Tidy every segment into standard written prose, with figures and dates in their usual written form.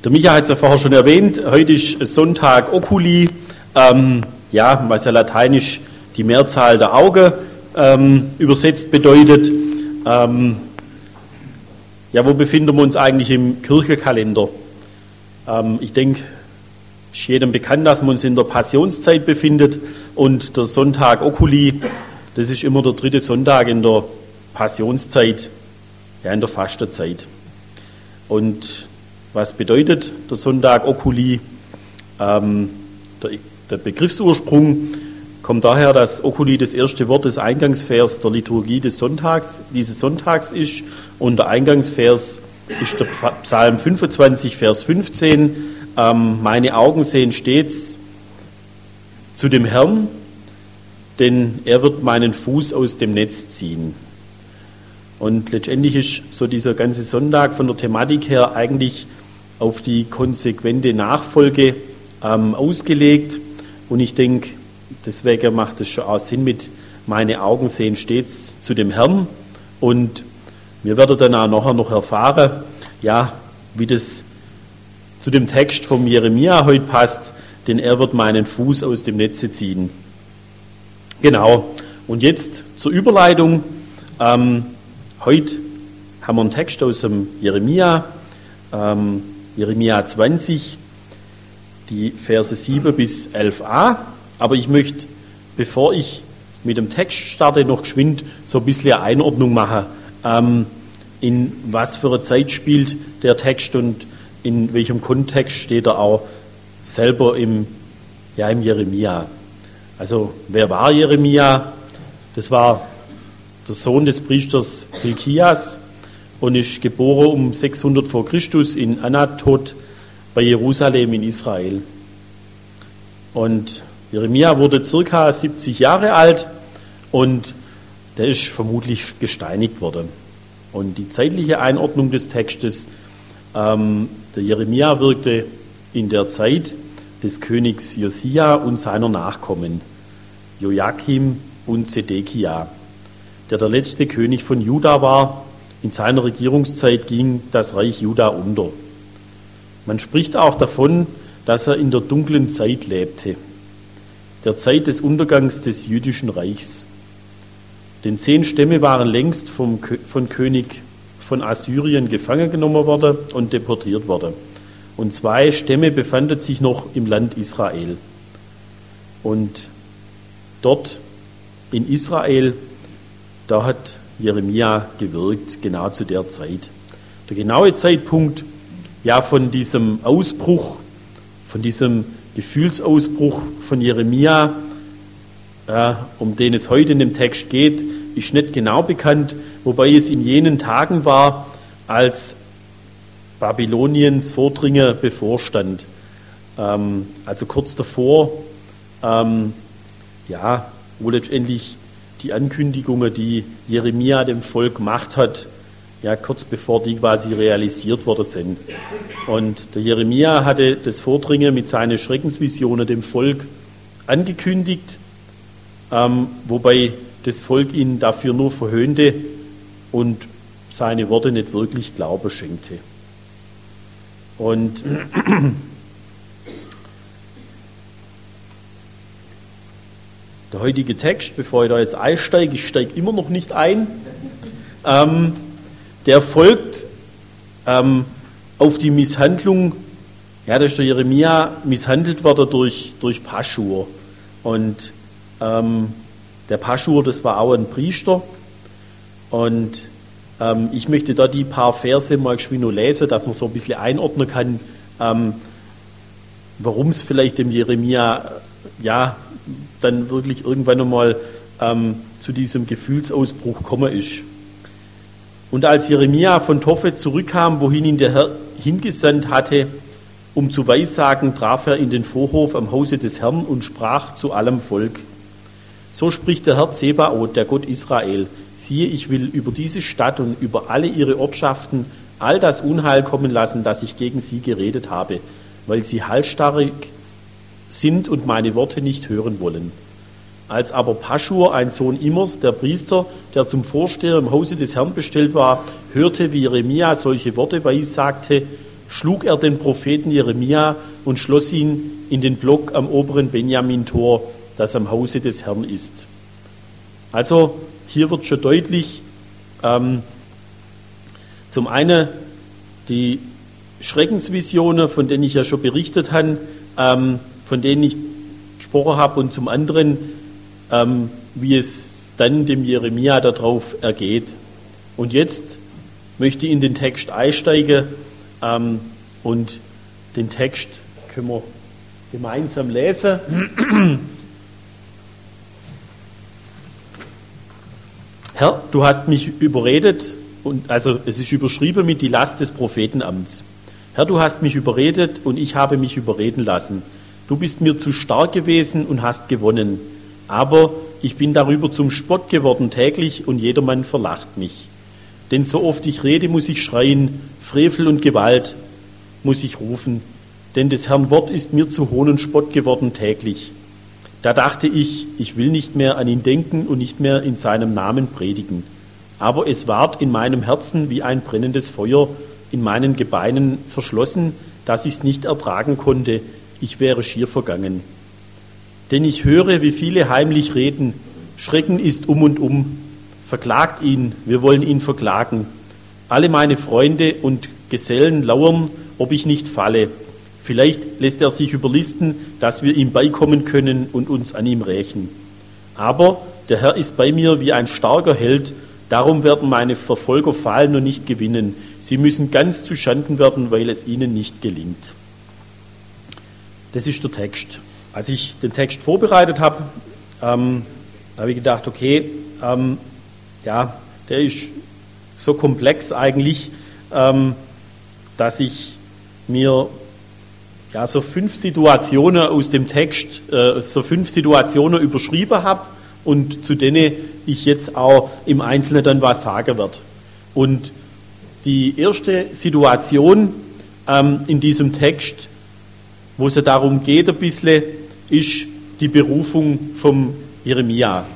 Der Micha hat es ja vorher schon erwähnt, heute ist Sonntag Oculi, was ja lateinisch die Mehrzahl der Augen übersetzt bedeutet. Wo befinden wir uns eigentlich im Kirchenkalender? Ich denke, es ist jedem bekannt, dass wir uns in der Passionszeit befinden und der Sonntag Oculi, das ist immer der dritte Sonntag in der Passionszeit, in der Fastenzeit. Und was bedeutet der Sonntag Oculi? Der Begriffsursprung kommt daher, dass Oculi das erste Wort des Eingangsvers der Liturgie dieses Sonntags ist. Und der Eingangsvers ist der Psalm 25, Vers 15. Meine Augen sehen stets zu dem Herrn, denn er wird meinen Fuß aus dem Netz ziehen. Und letztendlich ist so dieser ganze Sonntag von der Thematik her eigentlich auf die konsequente Nachfolge ausgelegt. Und ich denke, deswegen macht es schon auch Sinn mit meine Augen sehen stets zu dem Herrn. Und wir werden dann auch nachher noch erfahren, wie das zu dem Text vom Jeremia heute passt, denn er wird meinen Fuß aus dem Netze ziehen. Genau. Und jetzt zur Überleitung. Heute haben wir einen Text aus dem Jeremia, Jeremia 20, die Verse 7 bis 11a. Aber ich möchte, bevor ich mit dem Text starte, noch geschwind so ein bisschen eine Einordnung machen, in was für eine Zeit spielt der Text und in welchem Kontext steht er auch selber im Jeremia. Also, wer war Jeremia? Das war der Sohn des Priesters Hilkias und ist geboren um 600 vor Christus in Anatot bei Jerusalem in Israel. Und Jeremia wurde circa 70 Jahre alt und der ist vermutlich gesteinigt worden. Und die zeitliche Einordnung des Textes, der Jeremia wirkte in der Zeit des Königs Josia und seiner Nachkommen, Joachim und Zedekia, der letzte König von Juda war. In seiner Regierungszeit ging das Reich Juda unter. Man spricht auch davon, dass er in der dunklen Zeit lebte, der Zeit des Untergangs des jüdischen Reichs. Denn 10 Stämme waren längst von König von Assyrien gefangen genommen worden und deportiert worden. Und 2 Stämme befanden sich noch im Land Israel. Und dort in Israel, da hat Jeremia gewirkt, genau zu der Zeit. Der genaue Zeitpunkt von diesem Ausbruch, von diesem Gefühlsausbruch von Jeremia, um den es heute in dem Text geht, ist nicht genau bekannt, wobei es in jenen Tagen war, als Babyloniens Vordringen bevorstand. Also kurz davor, wo letztendlich die Ankündigungen, die Jeremia dem Volk gemacht hat, kurz bevor die quasi realisiert worden sind. Und der Jeremia hatte das Vordringen mit seinen Schreckensvisionen dem Volk angekündigt, wobei das Volk ihn dafür nur verhöhnte und seine Worte nicht wirklich Glauben schenkte. Und der heutige Text, bevor ich da jetzt einsteige, ich steige immer noch nicht ein, der folgt auf die Misshandlung, da ist der Jeremia misshandelt worden durch Paschur. Und der Paschur, das war auch ein Priester. Und ich möchte da die paar Verse mal geschwind lesen, dass man so ein bisschen einordnen kann, warum es vielleicht dem Jeremia dann wirklich irgendwann einmal zu diesem Gefühlsausbruch gekommen ist. Und als Jeremia von Tophet zurückkam, wohin ihn der Herr hingesandt hatte, um zu weissagen, traf er in den Vorhof am Hause des Herrn und sprach zu allem Volk: So spricht der Herr Zebaoth, der Gott Israel: Siehe, ich will über diese Stadt und über alle ihre Ortschaften all das Unheil kommen lassen, das ich gegen sie geredet habe, weil sie halsstarrig sind und meine Worte nicht hören wollen. Als aber Paschur, ein Sohn Immers, der Priester, der zum Vorsteher im Hause des Herrn bestellt war, hörte, wie Jeremia solche Worte weissagte, schlug er den Propheten Jeremia und schloss ihn in den Block am oberen Benjamin-Tor, das am Hause des Herrn ist. Also hier wird schon deutlich, zum einen die Schreckensvisionen, von denen ich ja schon berichtet habe, von denen ich gesprochen habe, und zum anderen, wie es dann dem Jeremia darauf ergeht. Und jetzt möchte ich in den Text einsteigen, und den Text können wir gemeinsam lesen. Herr, du hast mich überredet, und also es ist überschrieben mit die Last des Prophetenamts. Herr, du hast mich überredet und ich habe mich überreden lassen. Du bist mir zu stark gewesen und hast gewonnen. Aber ich bin darüber zum Spott geworden täglich und jedermann verlacht mich. Denn so oft ich rede, muss ich schreien, Frevel und Gewalt muss ich rufen. Denn des Herrn Wort ist mir zu Hohn und Spott geworden täglich. Da dachte ich, ich will nicht mehr an ihn denken und nicht mehr in seinem Namen predigen. Aber es ward in meinem Herzen wie ein brennendes Feuer in meinen Gebeinen verschlossen, dass ich's nicht ertragen konnte, ich wäre schier vergangen. Denn ich höre, wie viele heimlich reden, Schrecken ist und um, verklagt ihn, wir wollen ihn verklagen. Alle meine Freunde und Gesellen lauern, ob ich nicht falle. Vielleicht lässt er sich überlisten, dass wir ihm beikommen können und uns an ihm rächen. Aber der Herr ist bei mir wie ein starker Held, darum werden meine Verfolger fallen und nicht gewinnen. Sie müssen ganz zu Schanden werden, weil es ihnen nicht gelingt. Das ist der Text. Als ich den Text vorbereitet habe, habe ich gedacht, okay, der ist so komplex eigentlich, dass ich mir so 5 Situationen aus dem Text, so 5 Situationen überschrieben habe und zu denen ich jetzt auch im Einzelnen dann was sagen werde. Und die erste Situation in diesem Text, wo es ja darum geht ein bisschen, ist die Berufung vom Jeremia.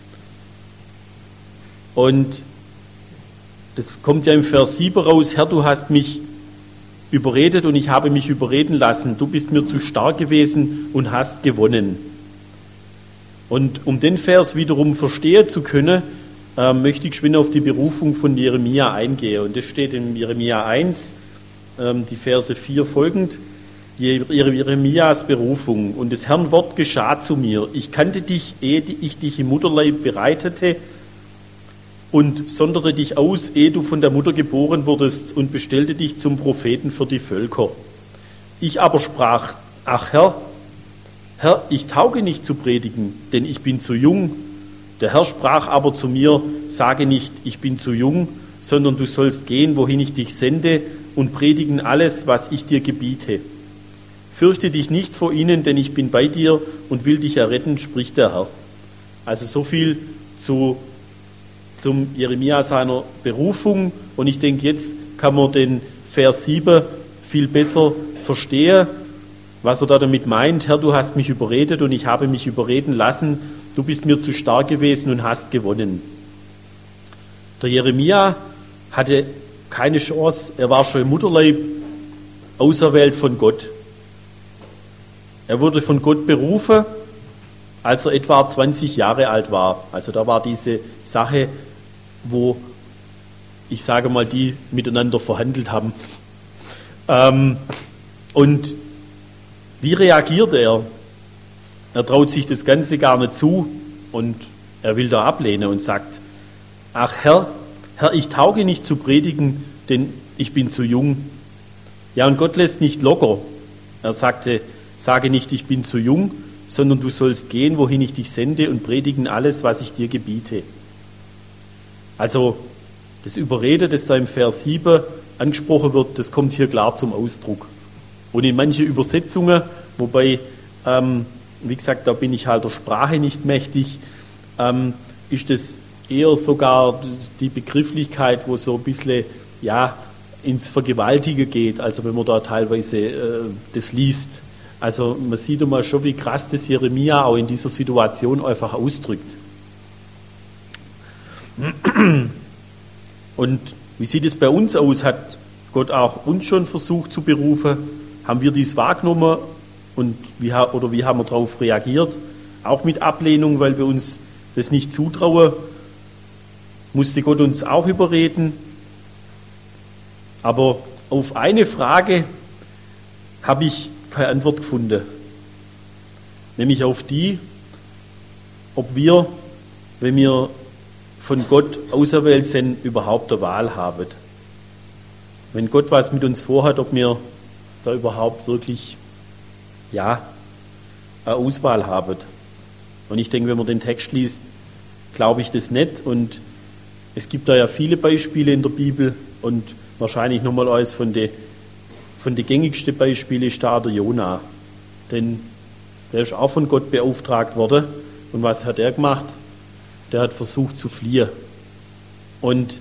Und das kommt ja im Vers 7 raus, Herr, du hast mich überredet und ich habe mich überreden lassen. Du bist mir zu stark gewesen und hast gewonnen. Und um den Vers wiederum verstehen zu können, möchte ich geschwind auf die Berufung von Jeremia eingehen. Und das steht in Jeremia 1, die Verse 4 folgend. Jeremias Berufung. Und des Herrn Wort geschah zu mir. Ich kannte dich, ehe ich dich im Mutterleib bereitete, und sonderte dich aus, ehe du von der Mutter geboren wurdest, und bestellte dich zum Propheten für die Völker. Ich aber sprach, ach Herr, ich tauge nicht zu predigen, denn ich bin zu jung. Der Herr sprach aber zu mir, sage nicht, ich bin zu jung, sondern du sollst gehen, wohin ich dich sende, und predigen alles, was ich dir gebiete. Fürchte dich nicht vor ihnen, denn ich bin bei dir und will dich erretten, spricht der Herr. Also so viel zum Jeremia seiner Berufung, und ich denke, jetzt kann man den Vers 7 viel besser verstehen, was er da damit meint. Herr, du hast mich überredet und ich habe mich überreden lassen, du bist mir zu stark gewesen und hast gewonnen. Der Jeremia hatte keine Chance, er war schon im Mutterleib auserwählt von Gott. Er wurde von Gott berufen, als er etwa 20 Jahre alt war. Also da war diese Sache, wo, ich sage mal, die miteinander verhandelt haben. Und wie reagiert er? Er traut sich das Ganze gar nicht zu und er will da ablehnen und sagt, ach Herr, ich tauge nicht zu predigen, denn ich bin zu jung. Ja, und Gott lässt nicht locker. Er sagte, sage nicht, ich bin zu jung, sondern du sollst gehen, wohin ich dich sende, und predigen alles, was ich dir gebiete. Also das Überreden, das da im Vers 7 angesprochen wird, das kommt hier klar zum Ausdruck. Und in manche Übersetzungen, wobei, wie gesagt, da bin ich halt der Sprache nicht mächtig, ist das eher sogar die Begrifflichkeit, wo so ein bisschen ins Vergewaltigen geht, also wenn man da teilweise das liest. Also man sieht einmal schon, wie krass das Jeremia auch in dieser Situation einfach ausdrückt. Und wie sieht es bei uns aus? Hat Gott auch uns schon versucht zu berufen? Haben wir dies wahrgenommen und wie haben wir darauf reagiert? Auch mit Ablehnung, weil wir uns das nicht zutrauen, musste Gott uns auch überreden. Aber auf eine Frage habe ich keine Antwort gefunden. Nämlich auf die, ob wir, wenn wir von Gott auserwählt sind, überhaupt eine Wahl haben. Wenn Gott was mit uns vorhat, ob wir da überhaupt wirklich, eine Auswahl haben. Und ich denke, wenn man den Text liest, glaube ich das nicht. Und es gibt da ja viele Beispiele in der Bibel und wahrscheinlich nochmal eines von den gängigsten Beispielen ist da der Jona. Denn der ist auch von Gott beauftragt worden. Und was hat er gemacht? Der hat versucht zu fliehen. Und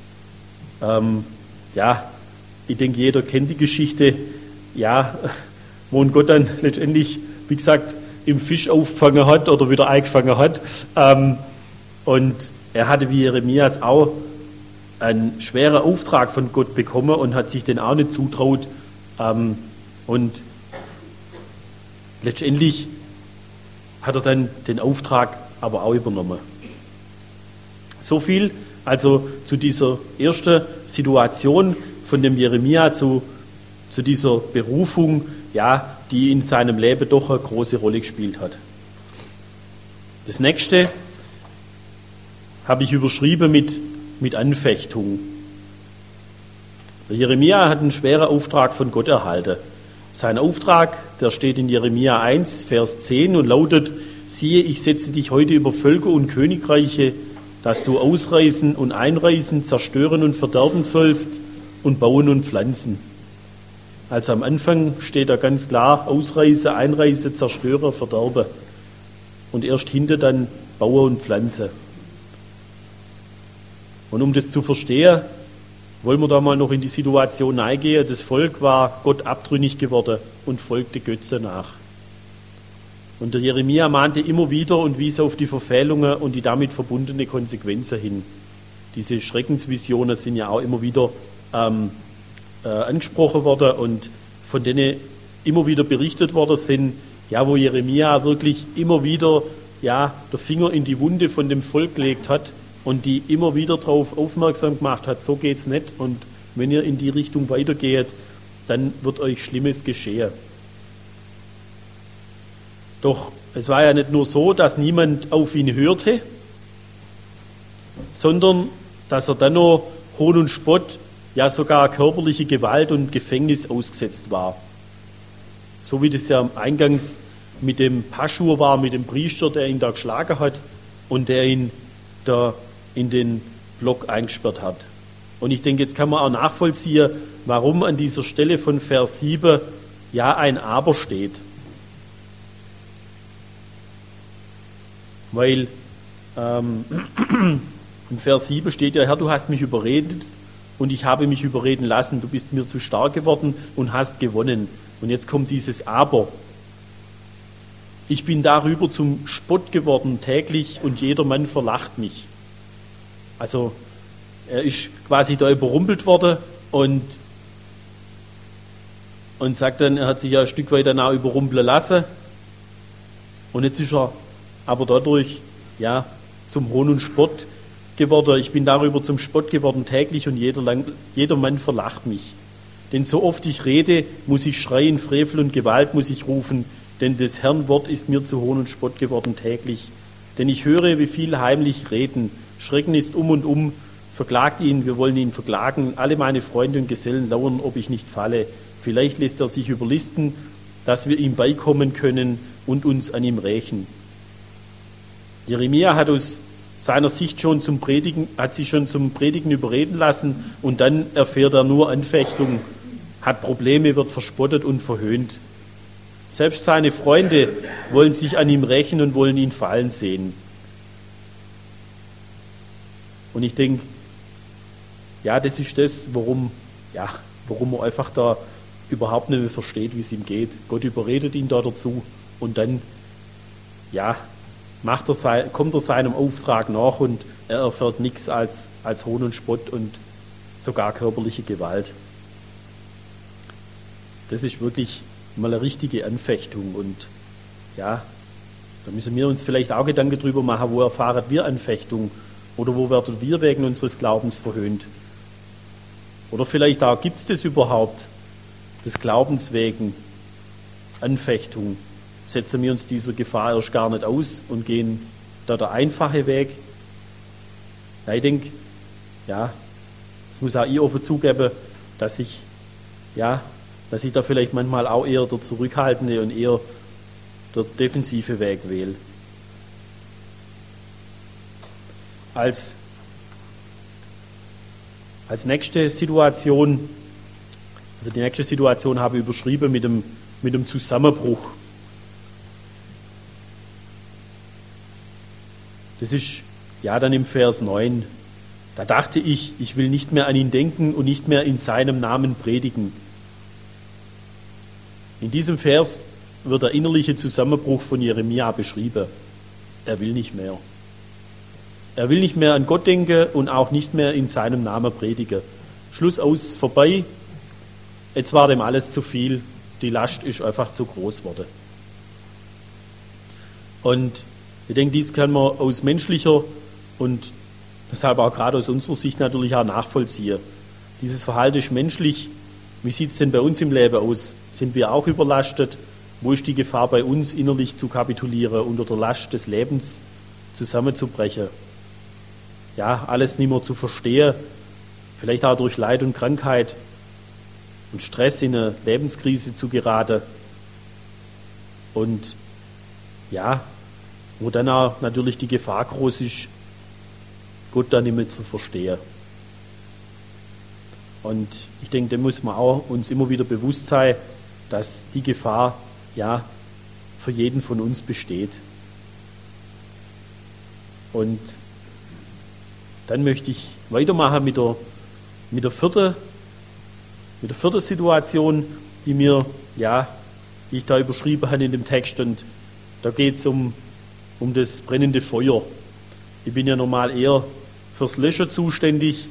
ich denke, jeder kennt die Geschichte, wo ein Gott dann letztendlich, wie gesagt, im Fisch aufgefangen hat oder wieder eingefangen hat. Und er hatte wie Jeremias auch einen schweren Auftrag von Gott bekommen und hat sich den auch nicht zutraut. Und letztendlich hat er dann den Auftrag aber auch übernommen. So viel also zu dieser ersten Situation von dem Jeremia, zu dieser Berufung, die in seinem Leben doch eine große Rolle gespielt hat. Das nächste habe ich überschrieben mit Anfechtung. Der Jeremia hat einen schweren Auftrag von Gott erhalten. Sein Auftrag, der steht in Jeremia 1, Vers 10 und lautet: Siehe, ich setze dich heute über Völker und Königreiche, dass du ausreißen und einreißen, zerstören und verderben sollst und bauen und pflanzen. Also am Anfang steht da ganz klar: Ausreiße, Einreiße, zerstöre, verderbe. Und erst hinter dann baue und pflanze. Und um das zu verstehen, wollen wir da mal noch in die Situation eingehen. Das Volk war Gott abtrünnig geworden und folgte Götze nach. Und der Jeremia mahnte immer wieder und wies auf die Verfehlungen und die damit verbundene Konsequenzen hin. Diese Schreckensvisionen sind ja auch immer wieder angesprochen worden und von denen immer wieder berichtet worden sind, wo Jeremia wirklich immer wieder der Finger in die Wunde von dem Volk gelegt hat und die immer wieder darauf aufmerksam gemacht hat: So geht's nicht, und wenn ihr in die Richtung weitergeht, dann wird euch Schlimmes geschehen. Doch es war ja nicht nur so, dass niemand auf ihn hörte, sondern dass er dann noch Hohn und Spott, sogar körperliche Gewalt und Gefängnis ausgesetzt war. So wie das ja eingangs mit dem Paschur war, mit dem Priester, der ihn da geschlagen hat und der ihn da in den Block eingesperrt hat. Und ich denke, jetzt kann man auch nachvollziehen, warum an dieser Stelle von Vers 7 ein Aber steht. Weil im Vers 7 steht ja: Herr, du hast mich überredet und ich habe mich überreden lassen. Du bist mir zu stark geworden und hast gewonnen. Und jetzt kommt dieses Aber. Ich bin darüber zum Spott geworden täglich und jedermann verlacht mich. Also er ist quasi da überrumpelt worden und sagt dann, er hat sich ja ein Stück weit dann auch überrumpeln lassen. Und jetzt ist er aber dadurch zum Hohn und Spott geworden. Ich bin darüber zum Spott geworden täglich und jedermann verlacht mich. Denn so oft ich rede, muss ich schreien, Frevel und Gewalt muss ich rufen, denn des Herrn Wort ist mir zu Hohn und Spott geworden täglich. Denn ich höre, wie viel heimlich reden. Schrecken ist um, verklagt ihn, wir wollen ihn verklagen. Alle meine Freunde und Gesellen lauern, ob ich nicht falle. Vielleicht lässt er sich überlisten, dass wir ihm beikommen können und uns an ihm rächen. Jeremia hat aus seiner Sicht sich schon zum Predigen überreden lassen und dann erfährt er nur Anfechtung, hat Probleme, wird verspottet und verhöhnt. Selbst seine Freunde wollen sich an ihm rächen und wollen ihn fallen sehen. Und ich denke, das ist das, warum man einfach da überhaupt nicht mehr versteht, wie es ihm geht. Gott überredet ihn da dazu und dann, kommt er seinem Auftrag nach und er erfährt nichts als Hohn und Spott und sogar körperliche Gewalt. das ist wirklich mal eine richtige Anfechtung. Und ja, da müssen wir uns vielleicht auch Gedanken drüber machen, wo erfahren wir Anfechtung oder wo werden wir wegen unseres Glaubens verhöhnt. Oder vielleicht auch, gibt es das überhaupt, des Glaubens wegen Anfechtung? Setzen wir uns dieser Gefahr erst gar nicht aus und gehen da der einfache Weg? Ja, ich denke, ja, es muss auch ich offen zugeben, dass ich da vielleicht manchmal auch eher der zurückhaltende und eher der defensive Weg wähle. Als nächste Situation, also die nächste Situation habe ich überschrieben mit dem Zusammenbruch. Das ist ja dann im Vers 9. Da dachte ich, ich will nicht mehr an ihn denken und nicht mehr in seinem Namen predigen. In diesem Vers wird der innerliche Zusammenbruch von Jeremia beschrieben. Er will nicht mehr. Er will nicht mehr an Gott denken und auch nicht mehr in seinem Namen predigen. Schluss aus, vorbei. Jetzt war dem alles zu viel. Die Last ist einfach zu groß geworden. Und ich denke, dies kann man aus menschlicher und deshalb auch gerade aus unserer Sicht natürlich auch nachvollziehen. Dieses Verhalten ist menschlich. Wie sieht es denn bei uns im Leben aus? Sind wir auch überlastet? Wo ist die Gefahr bei uns, innerlich zu kapitulieren, unter der Last des Lebens zusammenzubrechen? Ja, alles nicht mehr zu verstehen, vielleicht auch durch Leid und Krankheit und Stress in eine Lebenskrise zu geraten. Und ja, wo dann auch natürlich die Gefahr groß ist, Gott dann nicht mehr zu verstehen. Und ich denke, dem muss man auch uns immer wieder bewusst sein, dass die Gefahr ja für jeden von uns besteht. Und dann möchte ich weitermachen mit der vierten Situation, die ich da überschrieben habe in dem Text. Und da geht es um das brennende Feuer. Ich bin ja normal eher fürs Löschen zuständig.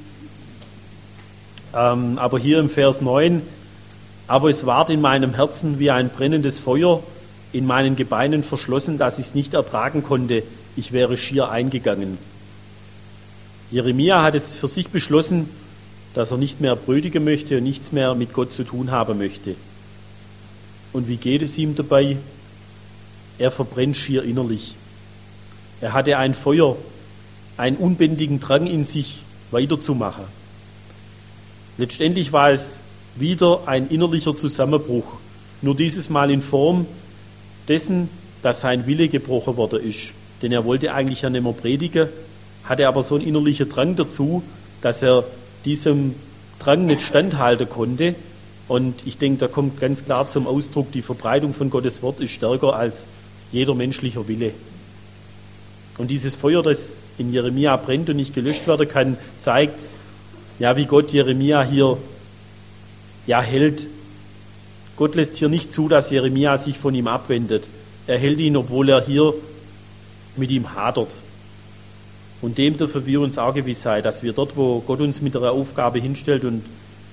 Aber hier im Vers 9, aber es ward in meinem Herzen wie ein brennendes Feuer, in meinen Gebeinen verschlossen, dass ich es nicht ertragen konnte, ich wäre schier eingegangen. Jeremia hat es für sich beschlossen, dass er nicht mehr predigen möchte und nichts mehr mit Gott zu tun haben möchte. Und wie geht es ihm dabei? Er verbrennt schier innerlich. Er hatte ein Feuer, einen unbändigen Drang in sich, weiterzumachen. Letztendlich war es wieder ein innerlicher Zusammenbruch, nur dieses Mal in Form dessen, dass sein Wille gebrochen worden ist. Denn er wollte eigentlich ja nicht mehr predigen, hatte aber so einen innerlichen Drang dazu, dass er diesem Drang nicht standhalten konnte. Und ich denke, da kommt ganz klar zum Ausdruck, die Verbreitung von Gottes Wort ist stärker als jeder menschliche Wille. Und dieses Feuer, das in Jeremia brennt und nicht gelöscht werden kann, zeigt, ja, wie Gott Jeremia hier hält. Gott lässt hier nicht zu, dass Jeremia sich von ihm abwendet. Er hält ihn, obwohl er hier mit ihm hadert. Und dem dürfen wir uns auch gewiss sein, dass wir dort, wo Gott uns mit einer Aufgabe hinstellt und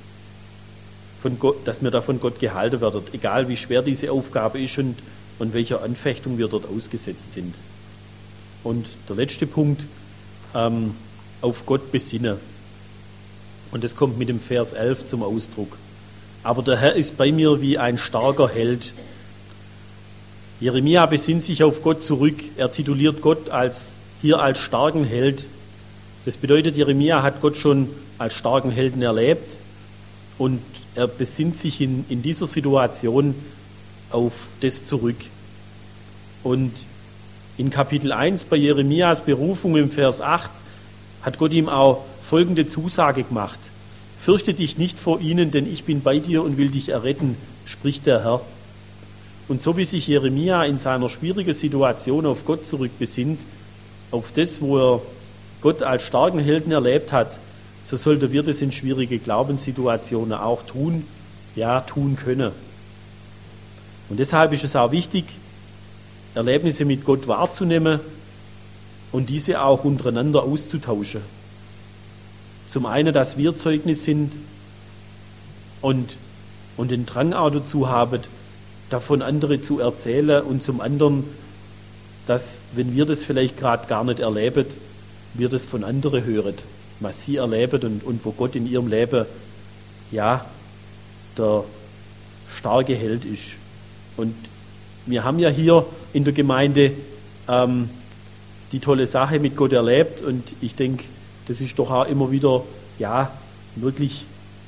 dass wir da von Gott gehalten werden, egal wie schwer diese Aufgabe ist und welcher Anfechtung wir dort ausgesetzt sind. Und der letzte Punkt, auf Gott besinnen. Und das kommt mit dem Vers 11 zum Ausdruck. Aber der Herr ist bei mir wie ein starker Held. Jeremia besinnt sich auf Gott zurück. Er tituliert Gott als starken Held. Das bedeutet, Jeremia hat Gott schon als starken Helden erlebt und er besinnt sich in dieser Situation auf das zurück. Und in Kapitel 1 bei Jeremias Berufung im Vers 8 hat Gott ihm auch folgende Zusage gemacht. Fürchte dich nicht vor ihnen, denn ich bin bei dir und will dich erretten, spricht der Herr. Und so wie sich Jeremia in seiner schwierigen Situation auf Gott zurückbesinnt, auf das, wo er Gott als starken Helden erlebt hat, so sollten wir das in schwierige Glaubenssituationen auch tun können. Und deshalb ist es auch wichtig, Erlebnisse mit Gott wahrzunehmen und diese auch untereinander auszutauschen. Zum einen, dass wir Zeugnis sind und und den Drang auch dazu haben, davon andere zu erzählen und zum anderen, dass, wenn wir das vielleicht gerade gar nicht erleben, wir das von anderen hören, was sie erleben und wo Gott in ihrem Leben, ja, der starke Held ist. Und wir haben ja hier in der Gemeinde die tolle Sache mit Gott erlebt und ich denke, das ist doch auch immer wieder, ja, wirklich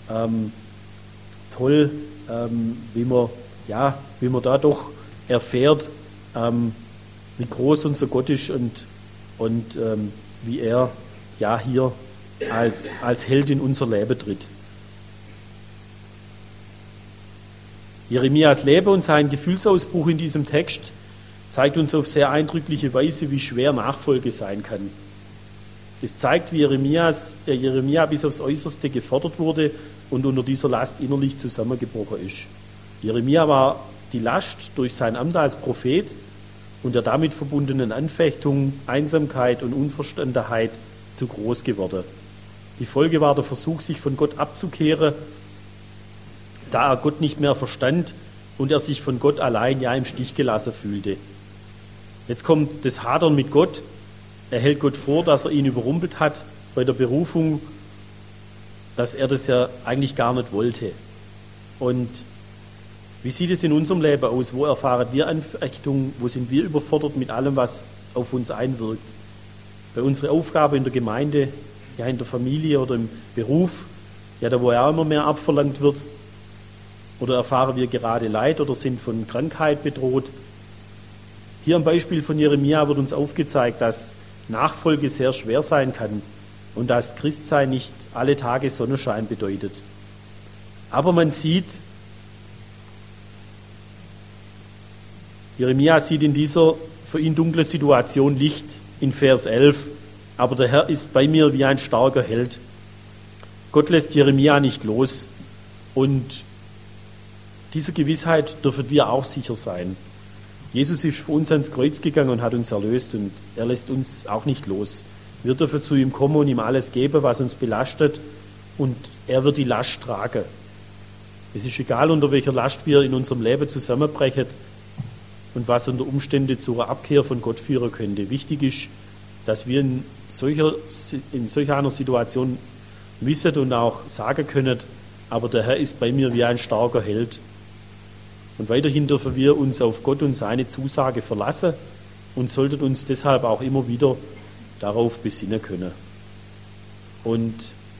toll, wie man da doch erfährt, wie groß unser Gott ist und wie er ja hier als Held in unser Leben tritt. Jeremias Leben und sein Gefühlsausbruch in diesem Text zeigt uns auf sehr eindrückliche Weise, wie schwer Nachfolge sein kann. Es zeigt, wie Jeremia bis aufs Äußerste gefordert wurde und unter dieser Last innerlich zusammengebrochen ist. Jeremia war die Last durch sein Amt als Prophet und der damit verbundenen Anfechtung, Einsamkeit und Unverstandenheit zu groß geworden. Die Folge war der Versuch, sich von Gott abzukehren, da er Gott nicht mehr verstand und er sich von Gott allein ja im Stich gelassen fühlte. Jetzt kommt das Hadern mit Gott. Er hält Gott vor, dass er ihn überrumpelt hat bei der Berufung, dass er das ja eigentlich gar nicht wollte. Und wie sieht es in unserem Leben aus? Wo erfahren wir Anfechtung? Wo sind wir überfordert mit allem, was auf uns einwirkt? Bei unserer Aufgabe in der Gemeinde, ja in der Familie oder im Beruf, ja da wo ja immer mehr abverlangt wird. Oder erfahren wir gerade Leid oder sind von Krankheit bedroht? Hier am Beispiel von Jeremia wird uns aufgezeigt, dass Nachfolge sehr schwer sein kann und dass Christsein nicht alle Tage Sonnenschein bedeutet. Aber man sieht, Jeremia sieht in dieser für ihn dunklen Situation Licht in Vers 11. Aber der Herr ist bei mir wie ein starker Held. Gott lässt Jeremia nicht los. Und dieser Gewissheit dürfen wir auch sicher sein. Jesus ist für uns ans Kreuz gegangen und hat uns erlöst und er lässt uns auch nicht los. Wir dürfen zu ihm kommen und ihm alles geben, was uns belastet und er wird die Last tragen. Es ist egal, unter welcher Last wir in unserem Leben zusammenbrechen und was unter Umständen zur Abkehr von Gott führen könnte. Wichtig ist, dass wir in solch einer Situation wissen und auch sagen können, aber der Herr ist bei mir wie ein starker Held. Und weiterhin dürfen wir uns auf Gott und seine Zusage verlassen und sollten uns deshalb auch immer wieder darauf besinnen können. Und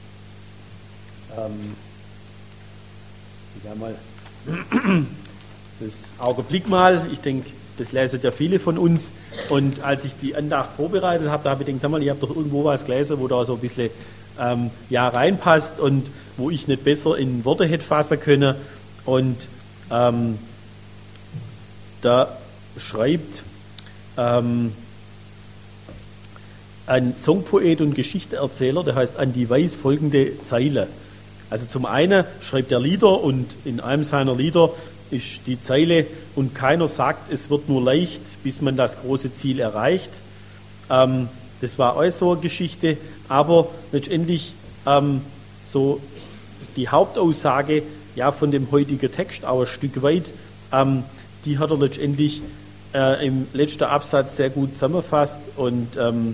ich sag mal, das Augenblick mal, ich denke, das lesen ja viele von uns. Und als ich die Andacht vorbereitet habe, da habe ich gedacht, sag mal, ich habe doch irgendwo was gelesen, wo da so ein bisschen reinpasst und wo ich nicht besser in Worte hätte fassen können. Und da schreibt ein Songpoet und Geschichtenerzähler, der heißt Andi Weiß, folgende Zeile. Also zum einen schreibt er Lieder und in einem seiner Lieder ist die Zeile: Und keiner sagt, es wird nur leicht, bis man das große Ziel erreicht. Das war auch so eine Geschichte, aber letztendlich so die Hauptaussage ja von dem heutigen Text auch ein Stück weit, die hat er letztendlich im letzten Absatz sehr gut zusammengefasst und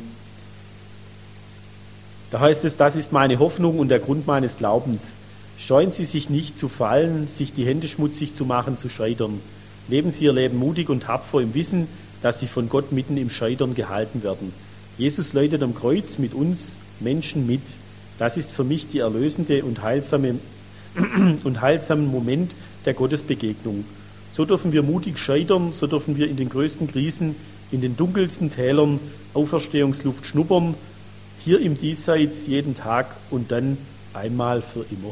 da heißt es: Das ist meine Hoffnung und der Grund meines Glaubens. Scheuen Sie sich nicht zu fallen, sich die Hände schmutzig zu machen, zu scheitern. Leben Sie Ihr Leben mutig und tapfer im Wissen, dass Sie von Gott mitten im Scheitern gehalten werden. Jesus läutet am Kreuz mit uns Menschen mit. Das ist für mich die erlösende und heilsamen Moment der Gottesbegegnung. So dürfen wir mutig scheitern, so dürfen wir in den größten Krisen, in den dunkelsten Tälern Auferstehungsluft schnuppern, hier im Diesseits jeden Tag und dann einmal für immer.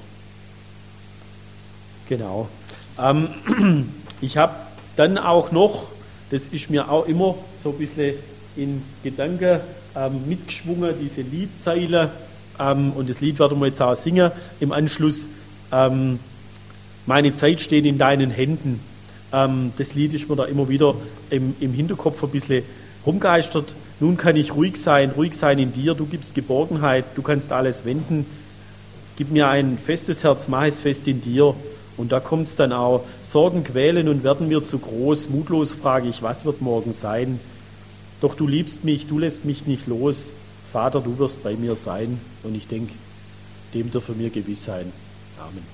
Genau. Ich habe dann auch noch, das ist mir auch immer so ein bisschen in Gedanken mitgeschwungen, diese Liedzeile, und das Lied werden wir jetzt auch singen im Anschluss. Meine Zeit steht in deinen Händen. Das Lied ist mir da immer wieder im Hinterkopf ein bisschen rumgeistert. Nun kann ich ruhig sein in dir, du gibst Geborgenheit, du kannst alles wenden. Gib mir ein festes Herz, mach es fest in dir Und da kommt es dann auch, Sorgen quälen und werden mir zu groß, mutlos frage ich, was wird morgen sein? Doch du liebst mich, du lässt mich nicht los. Vater, du wirst bei mir sein. Und ich denke, dem dürfen wir gewiss sein. Amen.